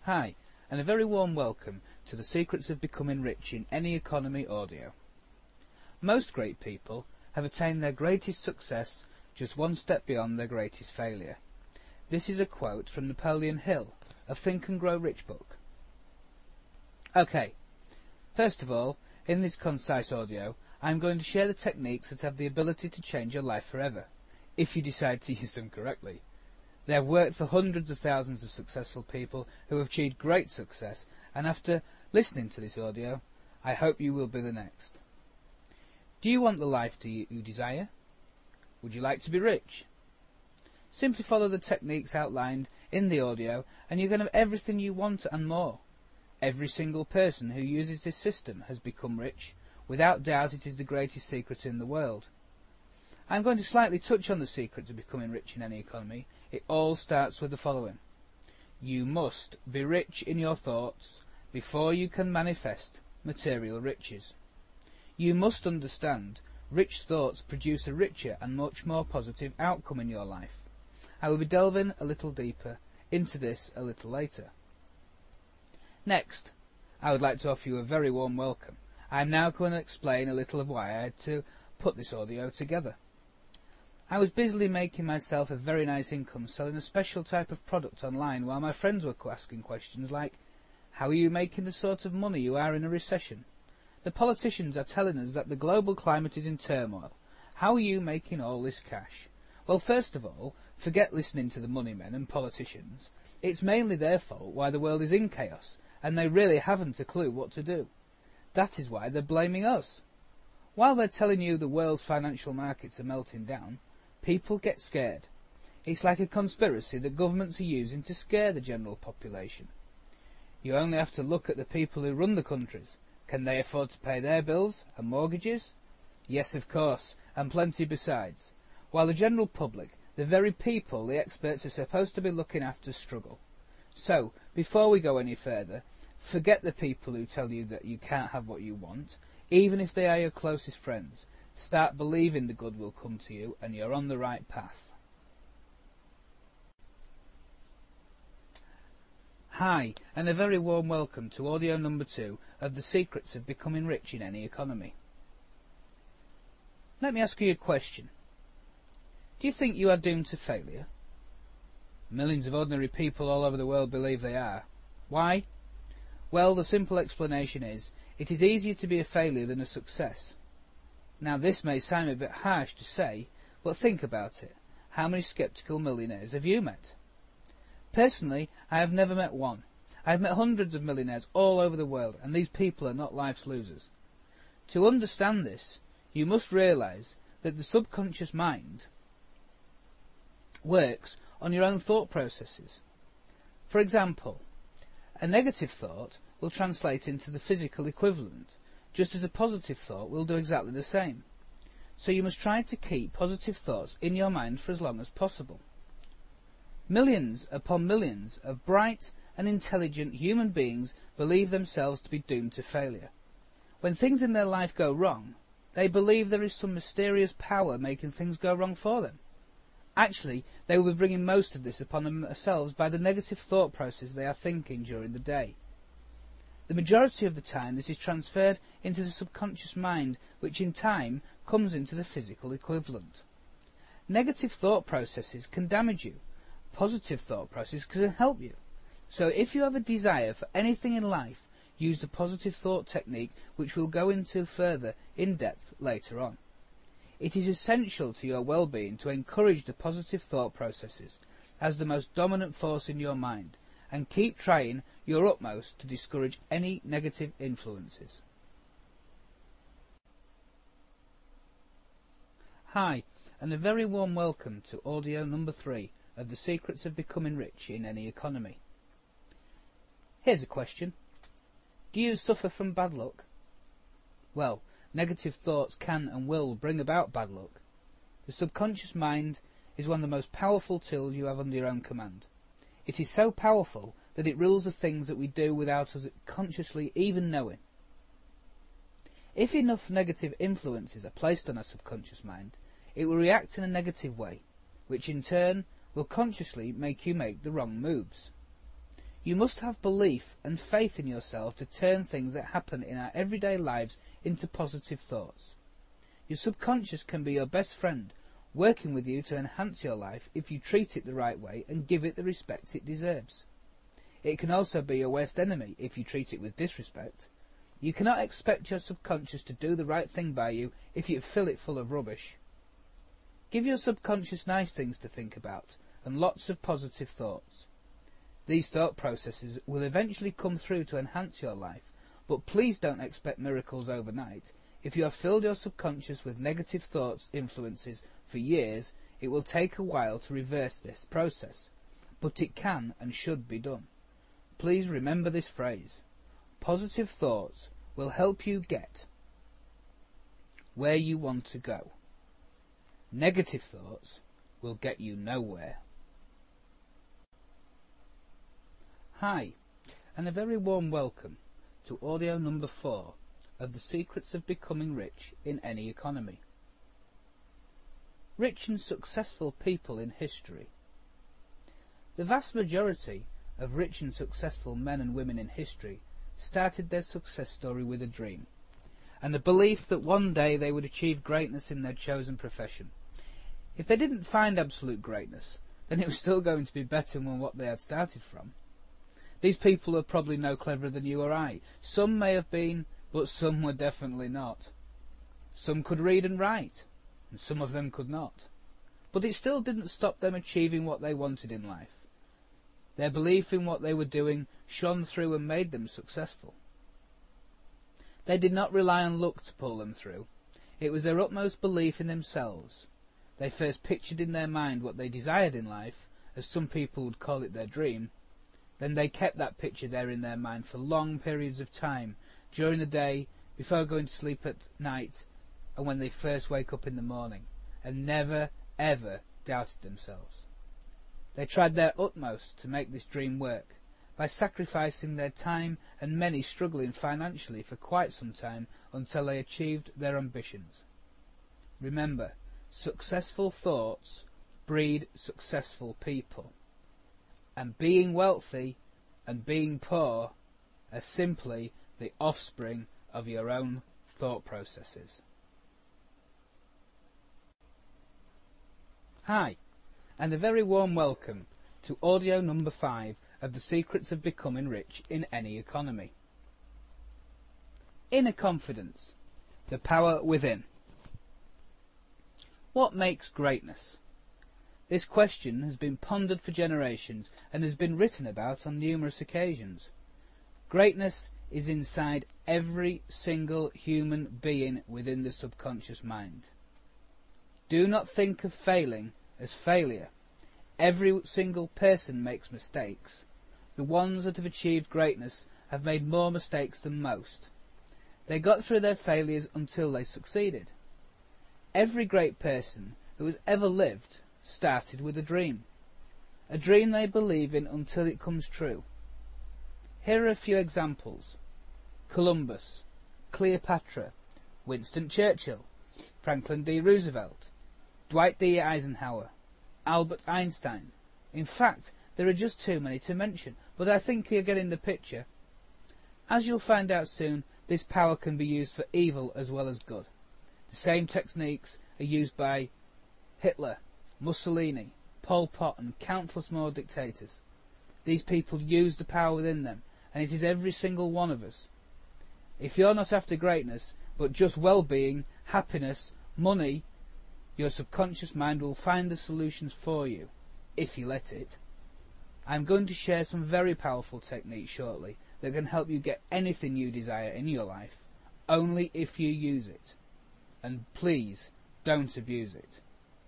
Hi, and a very warm welcome to the Secrets of Becoming Rich in Any Economy audio. Most great people have attained their greatest success just one step beyond their greatest failure. This is a quote from Napoleon Hill of Think and Grow Rich book. Okay, first of all, in this concise audio, I'm going to share the techniques that have the ability to change your life forever, if you decide to use them correctly. They have worked for hundreds of thousands of successful people who have achieved great success, and after listening to this audio, I hope you will be the next. Do you want the life you desire? Would you like to be rich? Simply follow the techniques outlined in the audio and you can have everything you want and more. Every single person who uses this system has become rich. Without doubt, it is the greatest secret in the world. I'm going to slightly touch on the secret of becoming rich in any economy. It all starts with the following. You must be rich in your thoughts before you can manifest material riches. You must understand rich thoughts produce a richer and much more positive outcome in your life. I will be delving a little deeper into this a little later. Next, I would like to offer you a very warm welcome. I am now going to explain a little of why I had to put this audio together. I was busily making myself a very nice income selling a special type of product online while my friends were asking questions like, how are you making the sort of money you are in a recession? The politicians are telling us that the global climate is in turmoil. How are you making all this cash? Well, first of all, forget listening to the money men and politicians. It's mainly their fault why the world is in chaos, and they really haven't a clue what to do. That is why they're blaming us. While they're telling you the world's financial markets are melting down, people get scared. It's like a conspiracy that governments are using to scare the general population. You only have to look at the people who run the countries. Can they afford to pay their bills and mortgages? Yes, of course, and plenty besides. While the general public, the very people the experts are supposed to be looking after, struggle. So, before we go any further, forget the people who tell you that you can't have what you want, even if they are your closest friends. Start believing the good will come to you and you're on the right path. Hi, and a very warm welcome to audio number 2 of the Secrets of Becoming Rich in Any Economy. Let me ask you a question. Do you think you are doomed to failure? Millions of ordinary people all over the world believe they are. Why? Well, the simple explanation is, it is easier to be a failure than a success. Now, this may sound a bit harsh to say, but think about it. How many skeptical millionaires have you met? Personally, I have never met one. I have met hundreds of millionaires all over the world, and these people are not life's losers. To understand this, you must realise that the subconscious mind works on your own thought processes. For example, a negative thought will translate into the physical equivalent, just as a positive thought will do exactly the same. So you must try to keep positive thoughts in your mind for as long as possible. Millions upon millions of bright and intelligent human beings believe themselves to be doomed to failure. When things in their life go wrong, they believe there is some mysterious power making things go wrong for them. Actually, they will be bringing most of this upon themselves by the negative thought process they are thinking during the day. The majority of the time this is transferred into the subconscious mind, which in time comes into the physical equivalent. Negative thought processes can damage you. Positive thought processes can help you. So if you have a desire for anything in life, use the positive thought technique, which we'll go into further in depth later on. It is essential to your well-being to encourage the positive thought processes as the most dominant force in your mind, and keep trying your utmost to discourage any negative influences. Hi, and a very warm welcome to audio number 3 of the Secrets of Becoming Rich in Any Economy. Here's a question. Do you suffer from bad luck? Well, negative thoughts can and will bring about bad luck. The subconscious mind is one of the most powerful tools you have under your own command. It is so powerful that it rules the things that we do without us consciously even knowing. If enough negative influences are placed on our subconscious mind, it will react in a negative way, which in turn will consciously make you make the wrong moves. You must have belief and faith in yourself to turn things that happen in our everyday lives into positive thoughts. Your subconscious can be your best friend, working with you to enhance your life if you treat it the right way and give it the respect it deserves. It can also be your worst enemy if you treat it with disrespect. You cannot expect your subconscious to do the right thing by you if you fill it full of rubbish. Give your subconscious nice things to think about and lots of positive thoughts. These thought processes will eventually come through to enhance your life, but please don't expect miracles overnight. If you have filled your subconscious with negative thoughts influences for years, it will take a while to reverse this process, but it can and should be done. Please remember this phrase. Positive thoughts will help you get where you want to go. Negative thoughts will get you nowhere. Hi, and a very warm welcome to audio number 4 of The Secrets of Becoming Rich in Any Economy. Rich and successful people in history. The vast majority of rich and successful men and women in history started their success story with a dream, and the belief that one day they would achieve greatness in their chosen profession. If they didn't find absolute greatness, then it was still going to be better than what they had started from. These people are probably no cleverer than you or I. Some may have been, but some were definitely not. Some could read and write, and some of them could not. But it still didn't stop them achieving what they wanted in life. Their belief in what they were doing shone through and made them successful. They did not rely on luck to pull them through. It was their utmost belief in themselves. They first pictured in their mind what they desired in life, as some people would call it their dream. Then they kept that picture there in their mind for long periods of time, during the day, before going to sleep at night, and when they first wake up in the morning, and never, ever doubted themselves. They tried their utmost to make this dream work, by sacrificing their time and many struggling financially for quite some time until they achieved their ambitions. Remember, successful thoughts breed successful people, and being wealthy and being poor are simply the offspring of your own thought processes. Hi, and a very warm welcome to audio number 5 of The Secrets of Becoming Rich in Any Economy. Inner confidence, the power within. What makes greatness? This question has been pondered for generations and has been written about on numerous occasions. Greatness is inside every single human being within the subconscious mind. Do not think of failing as failure. Every single person makes mistakes. The ones that have achieved greatness have made more mistakes than most. They got through their failures until they succeeded. Every great person who has ever lived started with a dream they believe in until it comes true. Here are a few examples. Columbus, Cleopatra, Winston Churchill, Franklin D. Roosevelt, Dwight D. Eisenhower, Albert Einstein. In fact, there are just too many to mention, but I think you're getting the picture. As you'll find out soon, this power can be used for evil as well as good. The same techniques are used by Hitler, Mussolini, Pol Pot and countless more dictators. These people use the power within them, and it is every single one of us. If you're not after greatness, but just well-being, happiness, money, your subconscious mind will find the solutions for you, if you let it. I'm going to share some very powerful techniques shortly that can help you get anything you desire in your life, only if you use it. And please, don't abuse it.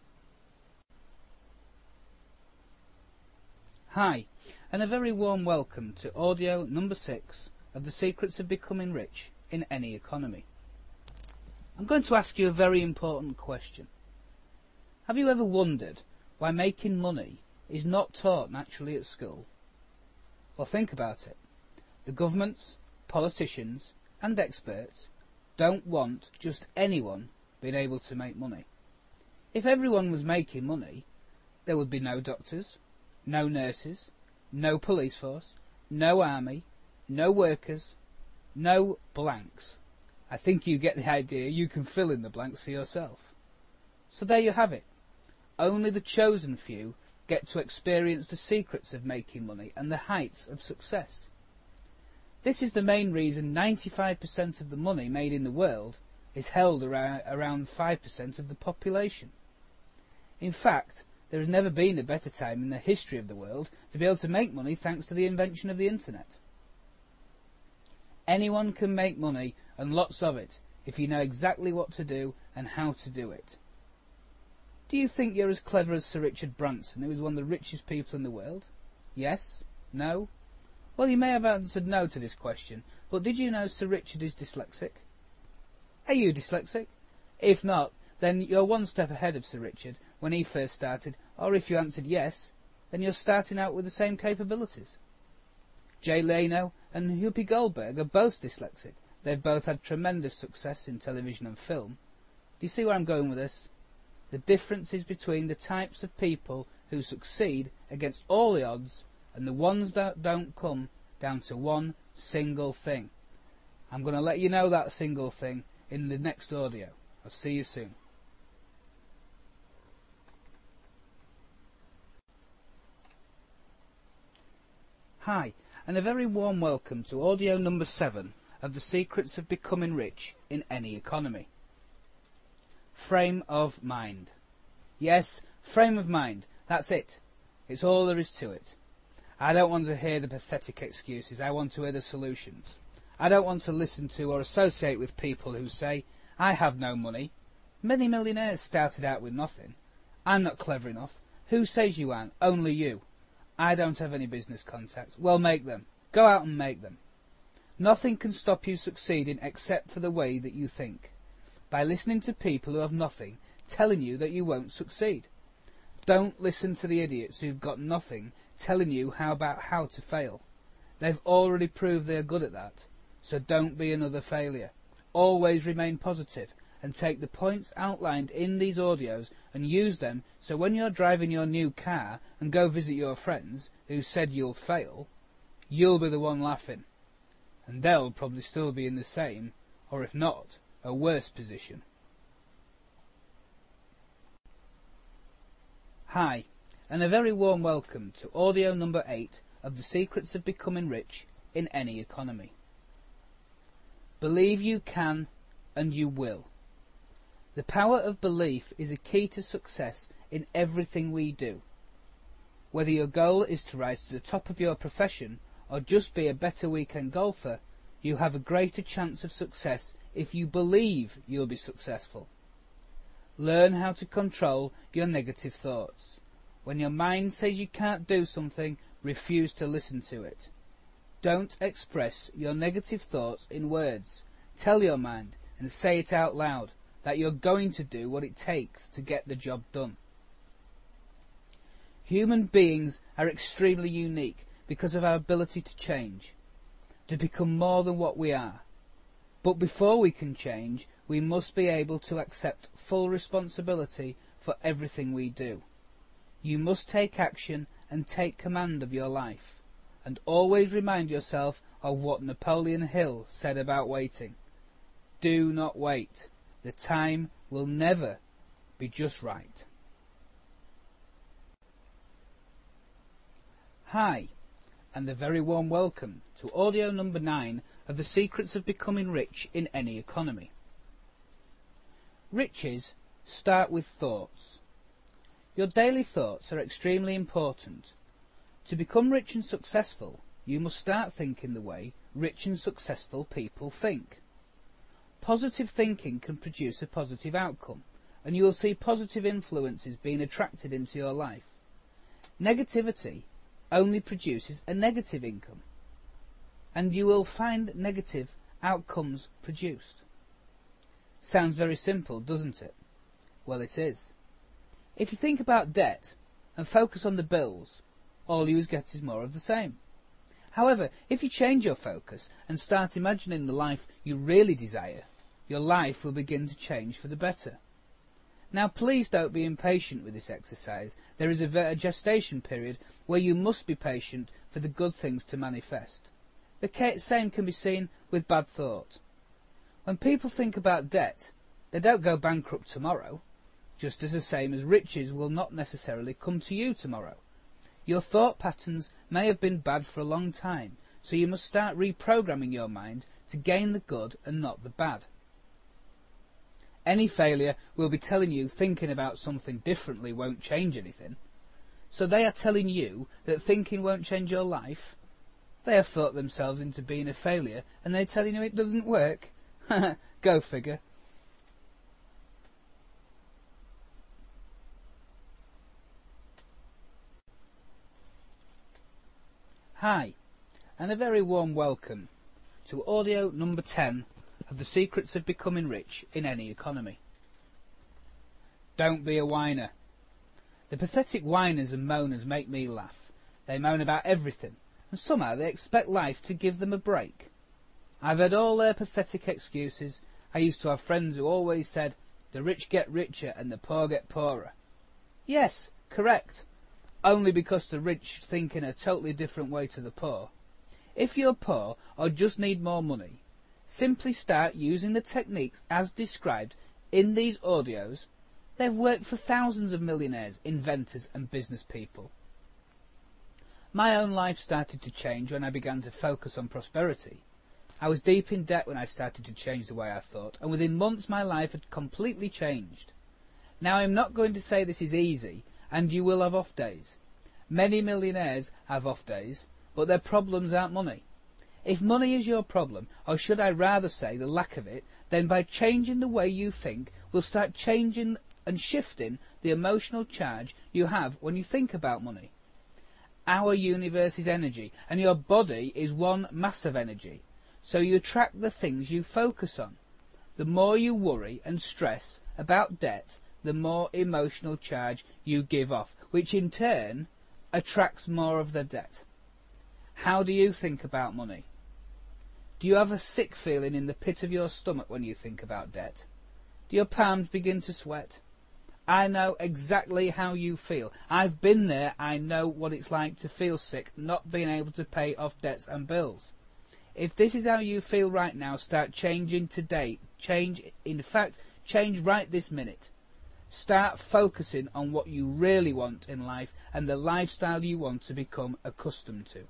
Hi, and a very warm welcome to audio number 6 of The Secrets of Becoming Rich in Any Economy. I'm going to ask you a very important question. Have you ever wondered why making money is not taught naturally at school? Well, think about it. The governments, politicians and experts don't want just anyone being able to make money. If everyone was making money, there would be no doctors, no nurses, no police force, no army, no workers, no blanks. I think you get the idea. You can fill in the blanks for yourself. So there you have it. Only the chosen few get to experience the secrets of making money and the heights of success. This is the main reason 95% of the money made in the world is held around 5% of the population. In fact, there has never been a better time in the history of the world to be able to make money thanks to the invention of the internet. Anyone can make money, and lots of it, if you know exactly what to do and how to do it. Do you think you're as clever as Sir Richard Branson, who is one of the richest people in the world? Yes? No? Well, you may have answered no to this question, but did you know Sir Richard is dyslexic? Are you dyslexic? If not, then you're one step ahead of Sir Richard when he first started, or if you answered yes, then you're starting out with the same capabilities. Jay Leno and Whoopi Goldberg are both dyslexic. They've both had tremendous success in television and film. Do you see where I'm going with this? The differences between the types of people who succeed against all the odds and the ones that don't come down to one single thing. I'm going to let you know that single thing in the next audio. I'll see you soon. Hi, and a very warm welcome to audio number 7 of the secrets of becoming rich in any economy. Frame of mind. Yes, frame of mind. That's it. It's all there is to it. I don't want to hear the pathetic excuses. I want to hear the solutions. I don't want to listen to or associate with people who say, I have no money. Many millionaires started out with nothing. I'm not clever enough. Who says you aren't? Only you. I don't have any business contacts. Well, make them. Go out and make them. Nothing can stop you succeeding except for the way that you think. By listening to people who have nothing, telling you that you won't succeed. Don't listen to the idiots who've got nothing telling you about how to fail. They've already proved they're good at that. So don't be another failure. Always remain positive and take the points outlined in these audios and use them so when you're driving your new car and go visit your friends who said you'll fail, you'll be the one laughing. And they'll probably still be in the same, or if not, a worse position. Hi, and a very warm welcome to audio number 8 of the secrets of becoming rich in any economy. Believe you can and you will. The power of belief is a key to success in everything we do. Whether your goal is to rise to the top of your profession or just be a better weekend golfer, you have a greater chance of success if you believe you'll be successful. Learn how to control your negative thoughts. When your mind says you can't do something, refuse to listen to it. Don't express your negative thoughts in words. Tell your mind and say it out loud that you're going to do what it takes to get the job done. Human beings are extremely unique because of our ability to change, to become more than what we are. But before we can change, we must be able to accept full responsibility for everything we do. You must take action and take command of your life, and always remind yourself of what Napoleon Hill said about waiting. Do not wait. The time will never be just right. Hi, and a very warm welcome to audio number 9 of the secrets of becoming rich in any economy. Riches start with thoughts. Your daily thoughts are extremely important. To become rich and successful, you must start thinking the way rich and successful people think. Positive thinking can produce a positive outcome, and you will see positive influences being attracted into your life. Negativity only produces a negative income, and you will find negative outcomes produced. Sounds very simple, doesn't it? Well, it is. If you think about debt and focus on the bills, all you get is more of the same. However, if you change your focus and start imagining the life you really desire, your life will begin to change for the better. Now, please don't be impatient with this exercise. There is a gestation period where you must be patient for the good things to manifest. The same can be seen with bad thought. When people think about debt, they don't go bankrupt tomorrow, just as the same as riches will not necessarily come to you tomorrow. Your thought patterns may have been bad for a long time, so you must start reprogramming your mind to gain the good and not the bad. Any failure will be telling you thinking about something differently won't change anything. So they are telling you that thinking won't change your life. They have thought themselves into being a failure and they're telling you it doesn't work. Go figure. Hi, and a very warm welcome to audio number 10 of The Secrets of Becoming Rich in Any Economy. Don't be a whiner. The pathetic whiners and moaners make me laugh. They moan about everything, and somehow they expect life to give them a break. I've heard all their pathetic excuses. I used to have friends who always said, the rich get richer and the poor get poorer. Yes, correct. Only because the rich think in a totally different way to the poor. If you're poor or just need more money, simply start using the techniques as described in these audios. They've worked for thousands of millionaires, inventors and business people. My own life started to change when I began to focus on prosperity. I was deep in debt when I started to change the way I thought, and within months my life had completely changed. Now I'm not going to say this is easy, and you will have off days. Many millionaires have off days, but their problems aren't money. If money is your problem, or should I rather say the lack of it, then by changing the way you think, we'll start changing and shifting the emotional charge you have when you think about money. Our universe is energy, and your body is one mass of energy, so you attract the things you focus on. The more you worry and stress about debt, the more emotional charge you give off, which in turn attracts more of the debt. How do you think about money? Do you have a sick feeling in the pit of your stomach when you think about debt? Do your palms begin to sweat? I know exactly how you feel. I've been there. I know what it's like to feel sick, not being able to pay off debts and bills. If this is how you feel right now, start changing today. Change right this minute. Start focusing on what you really want in life and the lifestyle you want to become accustomed to.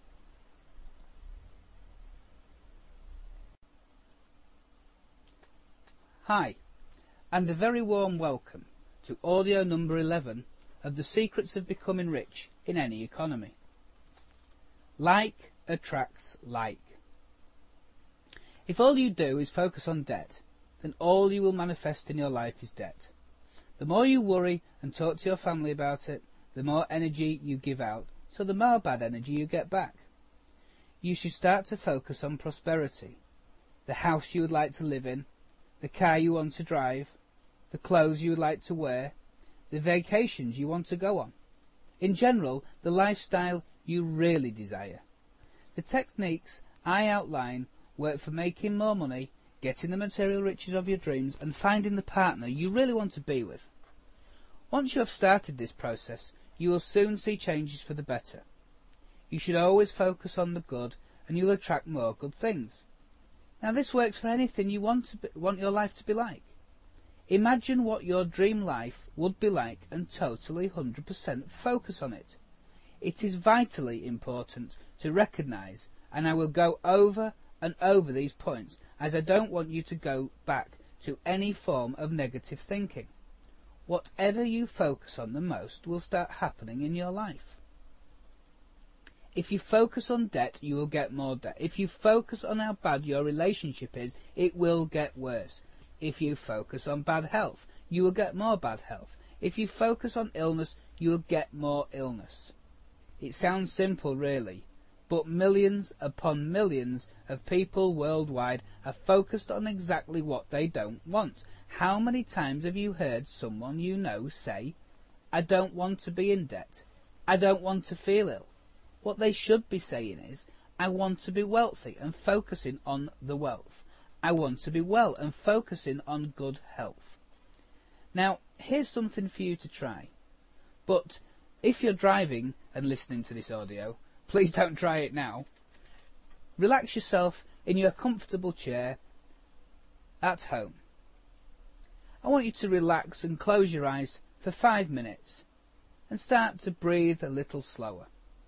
Hi, and a very warm welcome to audio number 11 of The Secrets of Becoming Rich in Any Economy. Like attracts like. If all you do is focus on debt, then all you will manifest in your life is debt. The more you worry and talk to your family about it, the more energy you give out, so the more bad energy you get back. You should start to focus on prosperity, the house you would like to live in, the car you want to drive, the clothes you would like to wear, the vacations you want to go on. In general, the lifestyle you really desire. The techniques I outline work for making more money, getting the material riches of your dreams, and finding the partner you really want to be with. Once you have started this process, you will soon see changes for the better. You should always focus on the good, and you'll attract more good things. Now this works for anything you want your life to be like. Imagine what your dream life would be like and totally 100% focus on it. It is vitally important to recognise, and I will go over and over these points, as I don't want you to go back to any form of negative thinking. Whatever you focus on the most will start happening in your life. If you focus on debt, you will get more debt. If you focus on how bad your relationship is, it will get worse. If you focus on bad health, you will get more bad health. If you focus on illness, you will get more illness. It sounds simple, really, but millions upon millions of people worldwide are focused on exactly what they don't want. How many times have you heard someone you know say, I don't want to be in debt. I don't want to feel ill. What they should be saying is, I want to be wealthy and focusing on the wealth. I want to be well and focusing on good health. Now, here's something for you to try. But if you're driving and listening to this audio, please don't try it now. Relax yourself in your comfortable chair at home. I want you to relax and close your eyes for 5 minutes and start to breathe a little slower.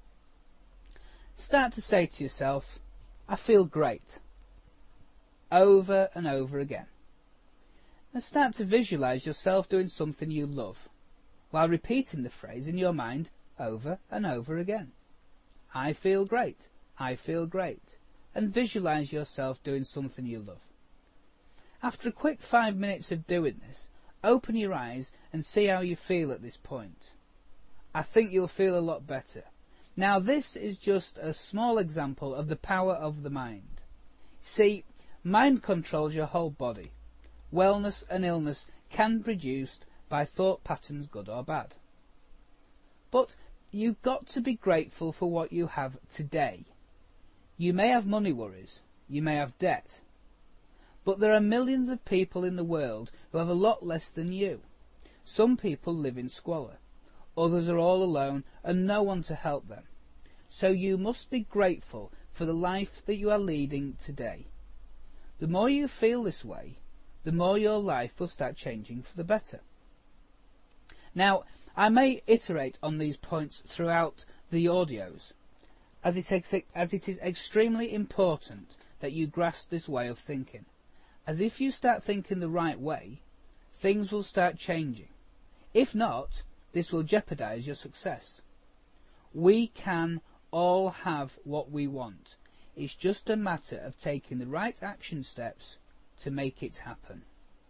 Start to say to yourself, I feel great, over and over again. And start to visualize yourself doing something you love, while repeating the phrase in your mind over and over again. I feel great, I feel great, and visualize yourself doing something you love. After a quick 5 minutes of doing this, open your eyes and see how you feel at this point. I think you'll feel a lot better. Now this is just a small example of the power of the mind. See, mind controls your whole body. Wellness and illness can be produced by thought patterns, good or bad. But you've got to be grateful for what you have today. You may have money worries, you may have debt, but there are millions of people in the world who have a lot less than you. Some people live in squalor, others are all alone and no one to help them. So you must be grateful for the life that you are leading today. The more you feel this way, the more your life will start changing for the better. Now, I may iterate on these points throughout the audios, as it is extremely important that you grasp this way of thinking. As if you start thinking the right way, things will start changing. If not, this will jeopardize your success. We can all have what we want. It's just a matter of taking the right action steps to make it happen.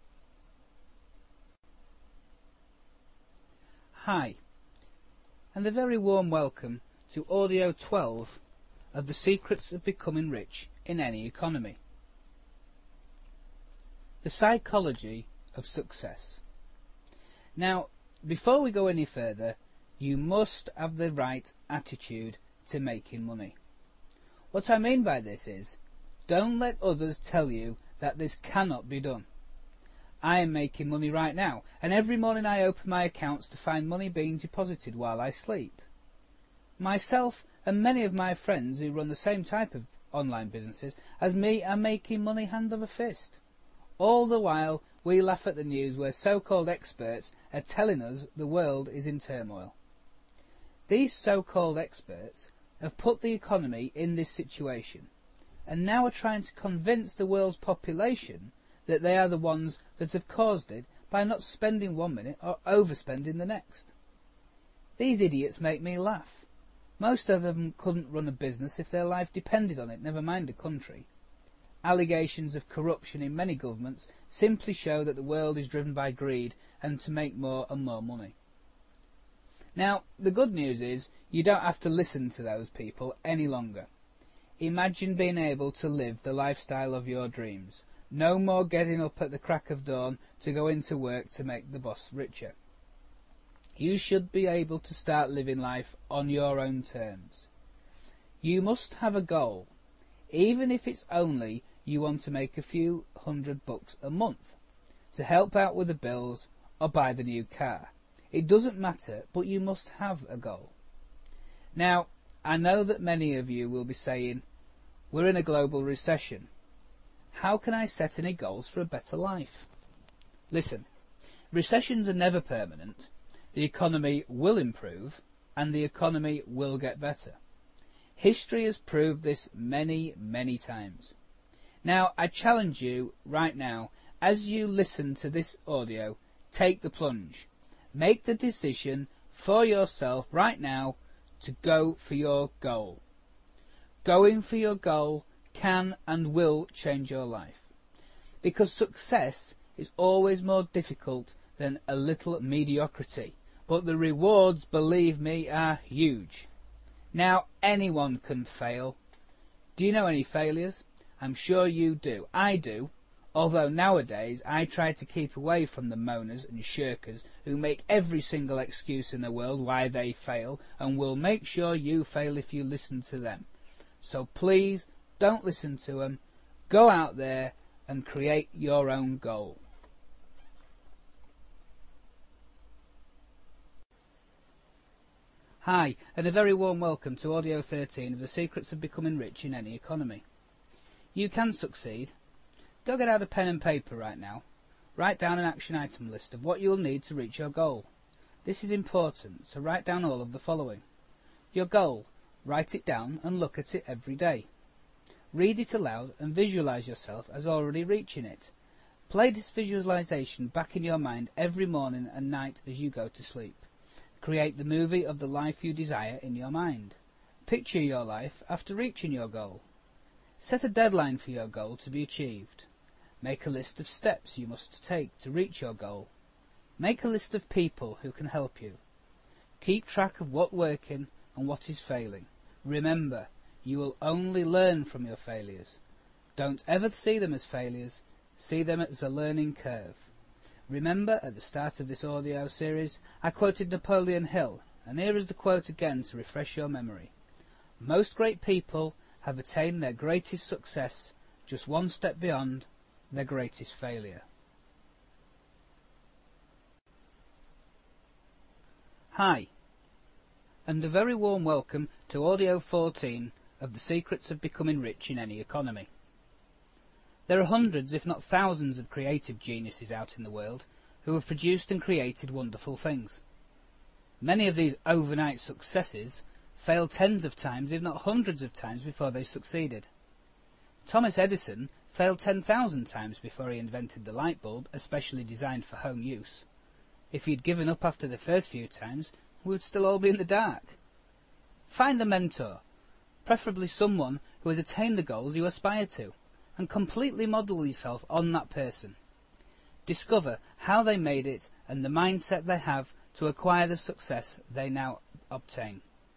Hi, and a very warm welcome to audio 12 of The Secrets of Becoming Rich in Any Economy. The psychology of success. Now, before we go any further, you must have the right attitude to making money. What I mean by this is, don't let others tell you that this cannot be done. I am making money right now, and every morning I open my accounts to find money being deposited while I sleep. Myself and many of my friends who run the same type of online businesses as me are making money hand over fist. All the while we laugh at the news where so-called experts are telling us the world is in turmoil. These so-called experts have put the economy in this situation, and now are trying to convince the world's population that they are the ones that have caused it by not spending 1 minute or overspending the next. These idiots make me laugh. Most of them couldn't run a business if their life depended on it, never mind a country. Allegations of corruption in many governments simply show that the world is driven by greed and to make more and more money. Now, the good news is you don't have to listen to those people any longer. Imagine being able to live the lifestyle of your dreams. No more getting up at the crack of dawn to go into work to make the boss richer. You should be able to start living life on your own terms. You must have a goal, even if it's only you want to make a few $100 a month, to help out with the bills or buy the new car. It doesn't matter, but you must have a goal. Now, I know that many of you will be saying, we're in a global recession. How can I set any goals for a better life? Listen, recessions are never permanent. The economy will improve, and the economy will get better. History has proved this many, many times. Now, I challenge you right now, as you listen to this audio, take the plunge. Make the decision for yourself right now to go for your goal. Going for your goal can and will change your life, because success is always more difficult than a little mediocrity, but the rewards, believe me, are huge. Now, anyone can fail. Do you know any failures? I'm sure you do. I do, although nowadays I try to keep away from the moaners and shirkers who make every single excuse in the world why they fail, and will make sure you fail if you listen to them. So please, don't listen to them. Go out there and create your own goal. Hi, and a very warm welcome to Audio 13 of The Secrets of Becoming Rich in Any Economy. You can succeed. Go get out a pen and paper right now. Write down an action item list of what you will need to reach your goal. This is important, so write down all of the following. Your goal. Write it down and look at it every day. Read it aloud and visualize yourself as already reaching it. Play this visualization back in your mind every morning and night as you go to sleep. Create the movie of the life you desire in your mind. Picture your life after reaching your goal. Set a deadline for your goal to be achieved. Make a list of steps you must take to reach your goal. Make a list of people who can help you. Keep track of what's working and what is failing. Remember, you will only learn from your failures. Don't ever see them as failures. See them as a learning curve. Remember, at the start of this audio series, I quoted Napoleon Hill, and here is the quote again to refresh your memory. Most great people have attained their greatest success just one step beyond their greatest failure. Hi, and a very warm welcome to Audio 14 of The Secrets of Becoming Rich in Any Economy. There are hundreds, if not thousands, of creative geniuses out in the world who have produced and created wonderful things. Many of these overnight successes failed tens of times, if not hundreds of times, before they succeeded. Thomas Edison failed 10,000 times before he invented the light bulb, especially designed for home use. If he'd given up after the first few times, we would still all be in the dark. Find a mentor, preferably someone who has attained the goals you aspire to, and completely model yourself on that person. Discover how they made it and the mindset they have to acquire the success they now obtain.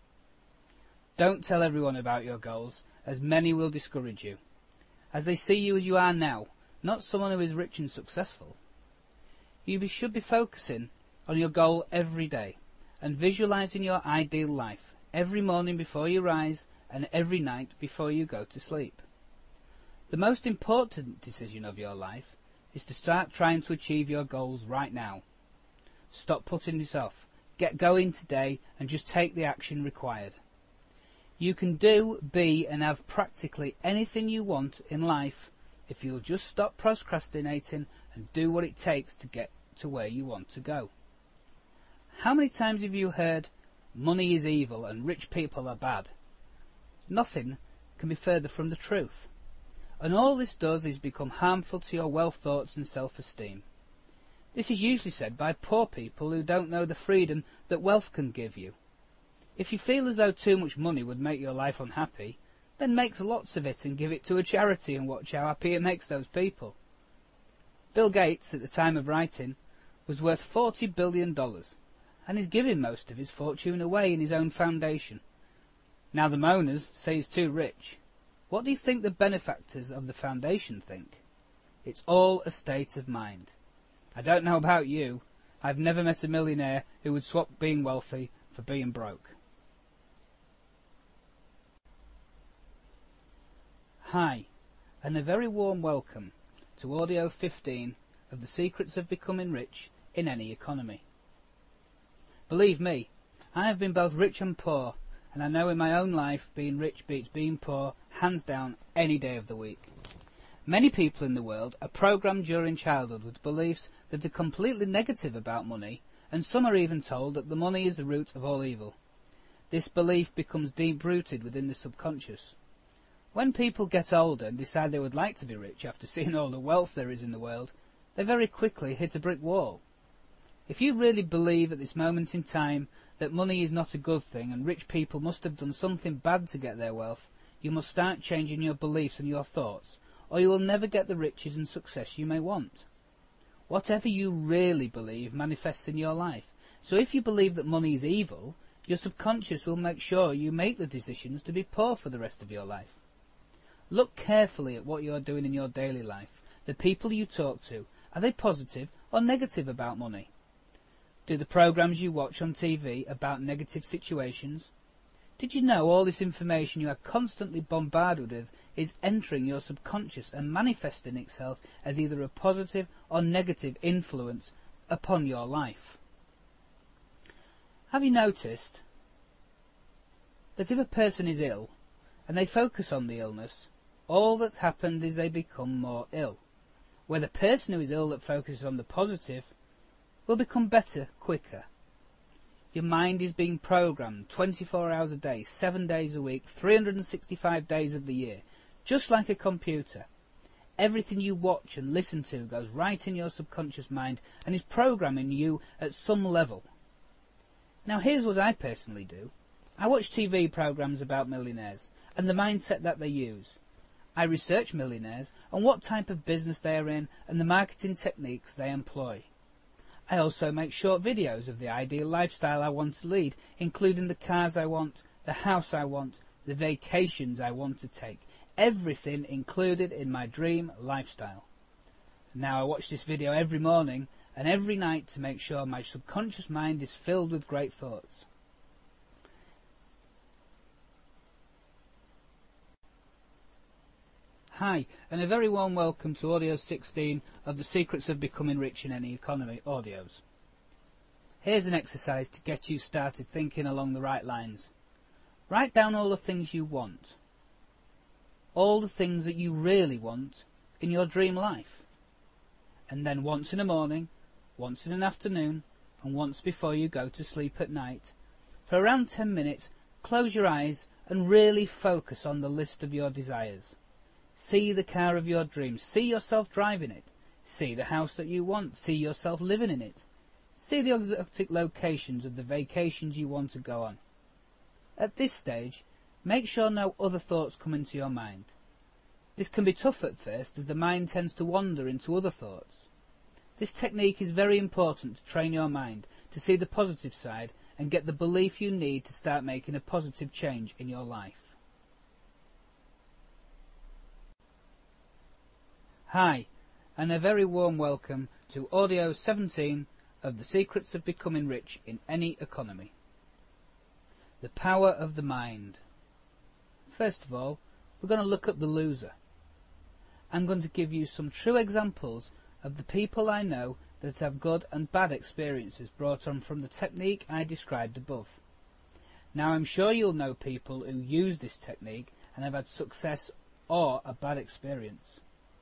Don't tell everyone about your goals, as many will discourage you, as they see you as you are now, not someone who is rich and successful. You should be focusing on your goal every day and visualizing your ideal life every morning before you rise and every night before you go to sleep. The most important decision of your life is to start trying to achieve your goals right now. Stop putting this off. Get going today and just take the action required. You can do, be and have practically anything you want in life if you'll just stop procrastinating and do what it takes to get to where you want to go. How many times have you heard, money is evil and rich people are bad? Nothing can be further from the truth. And all this does is become harmful to your wealth thoughts and self-esteem. This is usually said by poor people who don't know the freedom that wealth can give you. If you feel as though too much money would make your life unhappy, then make lots of it and give it to a charity and watch how happy it makes those people. Bill Gates, at the time of writing, was worth $40 billion and is giving most of his fortune away in his own foundation. Now the moaners say he's too rich. What do you think the benefactors of the foundation think? It's all a state of mind. I don't know about you. I've never met a millionaire who would swap being wealthy for being broke. Hi, and a very warm welcome to Audio 15 of The Secrets of Becoming Rich in Any Economy. Believe me, I have been both rich and poor, and I know in my own life being rich beats being poor, hands down, any day of the week. Many people in the world are programmed during childhood with beliefs that are completely negative about money, and some are even told that the money is the root of all evil. This belief becomes deep-rooted within the subconscious. When people get older and decide they would like to be rich after seeing all the wealth there is in the world, they very quickly hit a brick wall. If you really believe at this moment in time that money is not a good thing and rich people must have done something bad to get their wealth, you must start changing your beliefs and your thoughts, or you will never get the riches and success you may want. Whatever you really believe manifests in your life. So if you believe that money is evil, your subconscious will make sure you make the decisions to be poor for the rest of your life. Look carefully at what you are doing in your daily life. The people you talk to, are they positive or negative about money? Do the programs you watch on TV about negative situations? Did you know all this information you are constantly bombarded with is entering your subconscious and manifesting itself as either a positive or negative influence upon your life? Have you noticed that if a person is ill, and they focus on the illness, all that's happened is they become more ill. Where the person who is ill that focuses on the positive will become better quicker. Your mind is being programmed 24 hours a day, 7 days a week, 365 days of the year, just like a computer. Everything you watch and listen to goes right in your subconscious mind and is programming you at some level. Now here's what I personally do. I watch TV programs about millionaires and the mindset that they use. I research millionaires and what type of business they are in and the marketing techniques they employ. I also make short videos of the ideal lifestyle I want to lead, including the cars I want, the house I want, the vacations I want to take. Everything included in my dream lifestyle. Now I watch this video every morning and every night to make sure my subconscious mind is filled with great thoughts. Hi, and a very warm welcome to audio 16 of the Secrets of Becoming Rich in Any Economy audios. Here's an exercise to get you started thinking along the right lines. Write down all the things you want. All the things that you really want in your dream life. And then once in the morning, once in an afternoon, and once before you go to sleep at night, for around 10 minutes, close your eyes and really focus on the list of your desires. See the car of your dreams. See yourself driving it. See the house that you want. See yourself living in it. See the exotic locations of the vacations you want to go on. At this stage, make sure no other thoughts come into your mind. This can be tough at first as the mind tends to wander into other thoughts. This technique is very important to train your mind to see the positive side and get the belief you need to start making a positive change in your life. Hi, and a very warm welcome to audio 17 of the Secrets of Becoming Rich in Any Economy. The power of the mind. First of all, we're going to look at the loser. I'm going to give you some true examples of the people I know that have good and bad experiences brought on from the technique I described above. Now I'm sure you'll know people who use this technique and have had success or a bad experience.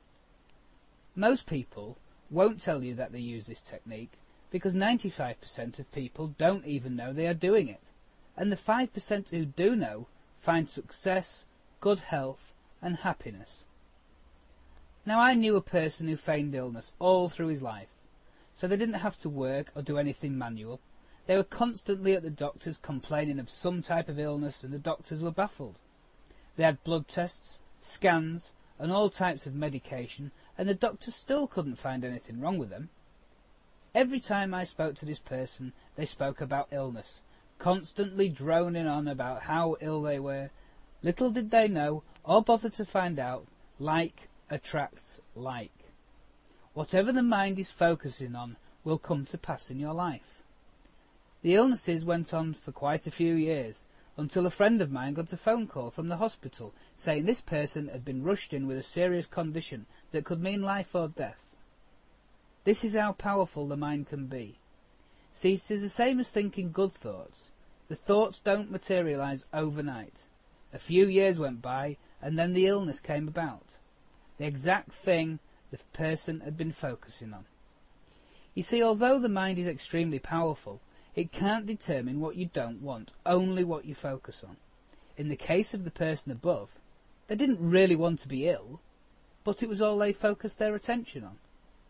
Most people won't tell you that they use this technique because 95% of people don't even know they are doing it, and the 5% who do know find success, good health and happiness. Now I knew a person who feigned illness all through his life, so they didn't have to work or do anything manual. They were constantly at the doctors complaining of some type of illness and the doctors were baffled. They had blood tests, scans and all types of medication and the doctors still couldn't find anything wrong with them. Every time I spoke to this person, they spoke about illness, constantly droning on about how ill they were. Little did they know, or bother to find out, like attracts like. Whatever the mind is focusing on will come to pass in your life. The illnesses went on for quite a few years, until a friend of mine got a phone call from the hospital saying this person had been rushed in with a serious condition that could mean life or death. This is how powerful the mind can be. See, it is the same as thinking good thoughts. The thoughts don't materialise overnight. A few years went by and then the illness came about. The exact thing the person had been focusing on. You see, although the mind is extremely powerful, it can't determine what you don't want, only what you focus on. In the case of the person above, they didn't really want to be ill, but it was all they focused their attention on.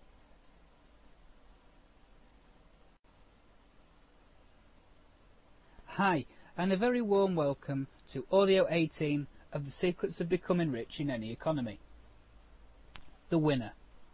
Hi, and a very warm welcome to audio 18 of the Secrets of Becoming Rich in Any Economy. The winner.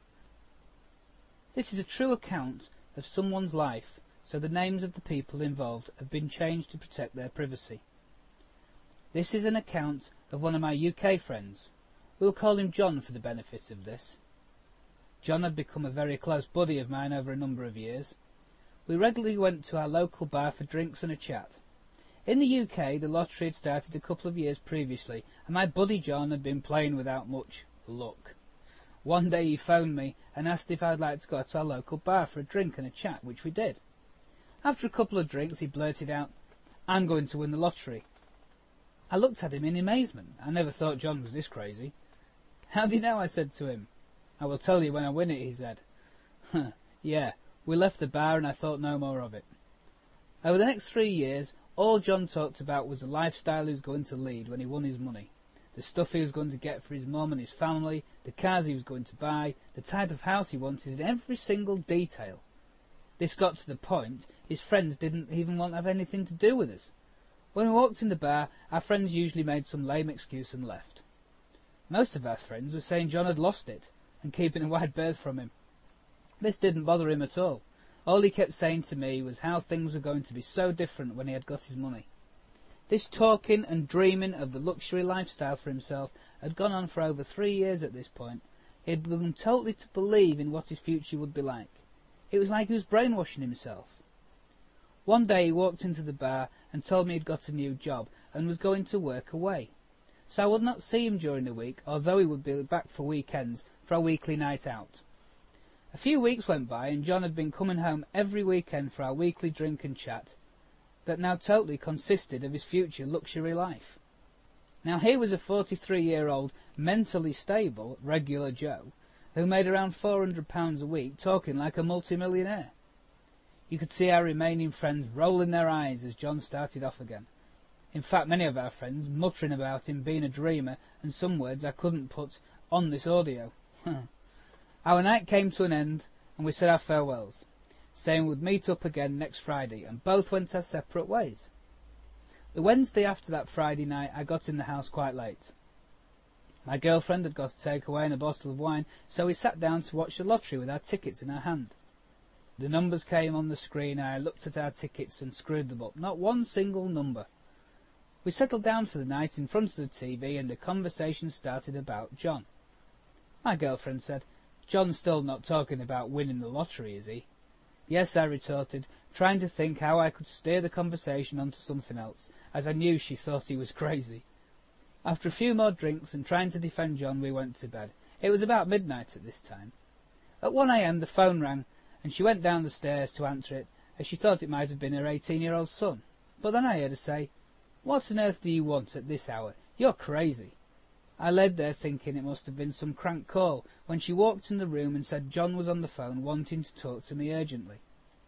This is a true account of someone's life, so the names of the people involved have been changed to protect their privacy. This is an account of one of my UK friends. We'll call him John for the benefit of this. John had become a very close buddy of mine over a number of years. We regularly went to our local bar for drinks and a chat. In the UK, the lottery had started a couple of years previously, and my buddy John had been playing without much luck. One day he phoned me and asked if I'd like to go to our local bar for a drink and a chat, which we did. After a couple of drinks, he blurted out, "I'm going to win the lottery." I looked at him in amazement. I never thought John was this crazy. "How do you know?" I said to him. "I will tell you when I win it," he said. Yeah, we left the bar and I thought no more of it. Over the next 3 years, all John talked about was the lifestyle he was going to lead when he won his money. The stuff he was going to get for his mum and his family, the cars he was going to buy, the type of house he wanted in every single detail. This got to the point his friends didn't even want to have anything to do with us. When we walked in the bar, our friends usually made some lame excuse and left. Most of our friends were saying John had lost it and keeping a wide berth from him. This didn't bother him at all. All he kept saying to me was how things were going to be so different when he had got his money. This talking and dreaming of the luxury lifestyle for himself had gone on for over 3 years at this point. He had begun totally to believe in what his future would be like. It was like he was brainwashing himself. One day he walked into the bar and told me he'd got a new job and was going to work away. So I would not see him during the week, although he would be back for weekends for a weekly night out. A few weeks went by and John had been coming home every weekend for our weekly drink and chat that now totally consisted of his future luxury life. Now here was a 43-year-old, mentally stable, regular Joe, who made around £400 a week, talking like a multimillionaire. You could see our remaining friends rolling their eyes as John started off again. In fact, many of our friends muttering about him being a dreamer and some words I couldn't put on this audio. Our night came to an end and we said our farewells, saying we'd meet up again next Friday, and both went our separate ways. The Wednesday after that Friday night I got in the house quite late. My girlfriend had got a takeaway and a bottle of wine, so we sat down to watch the lottery with our tickets in our hand. The numbers came on the screen and I looked at our tickets and screwed them up. Not one single number. We settled down for the night in front of the TV and the conversation started about John. My girlfriend said, "John's still not talking about winning the lottery, is he?" "Yes," I retorted, trying to think how I could steer the conversation onto something else, as I knew she thought he was crazy. After a few more drinks and trying to defend John, we went to bed. It was about midnight at this time. At 1 a.m. the phone rang, and she went down the stairs to answer it, as she thought it might have been her 18-year-old son. But then I heard her say, "What on earth do you want at this hour? You're crazy." I laid there thinking it must have been some crank call, when she walked in the room and said John was on the phone wanting to talk to me urgently.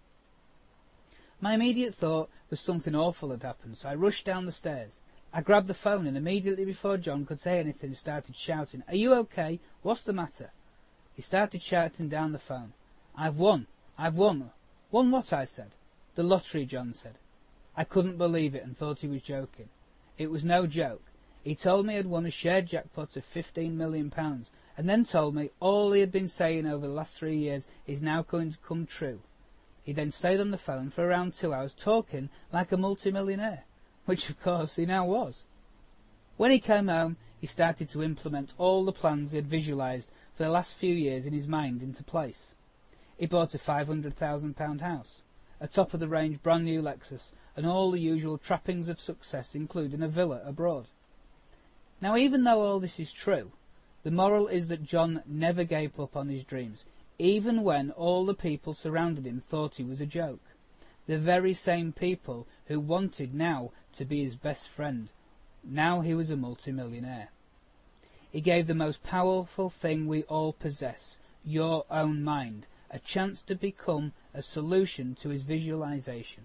My immediate thought was something awful had happened, so I rushed down the stairs. I grabbed the phone and immediately before John could say anything started shouting, "Are you okay? What's the matter?" He started shouting down the phone. I've won! I've won!" "Won what?" I said. "The lottery," John said. I couldn't believe it and thought he was joking. It was no joke. He told me he had won a shared jackpot of £15 million, and then told me all he had been saying over the last 3 years is now going to come true. He then stayed on the phone for around 2 hours talking like a multimillionaire, which of course he now was. When he came home, he started to implement all the plans he had visualised for the last few years in his mind into place. He bought a £500,000 house, a top-of-the-range brand new Lexus, and all the usual trappings of success, including a villa abroad. Now, even though all this is true, the moral is that John never gave up on his dreams, even when all the people surrounding him thought he was a joke. The very same people who wanted now to be his best friend. Now he was a multimillionaire. He gave the most powerful thing we all possess, your own mind, a chance to become a solution to his visualization.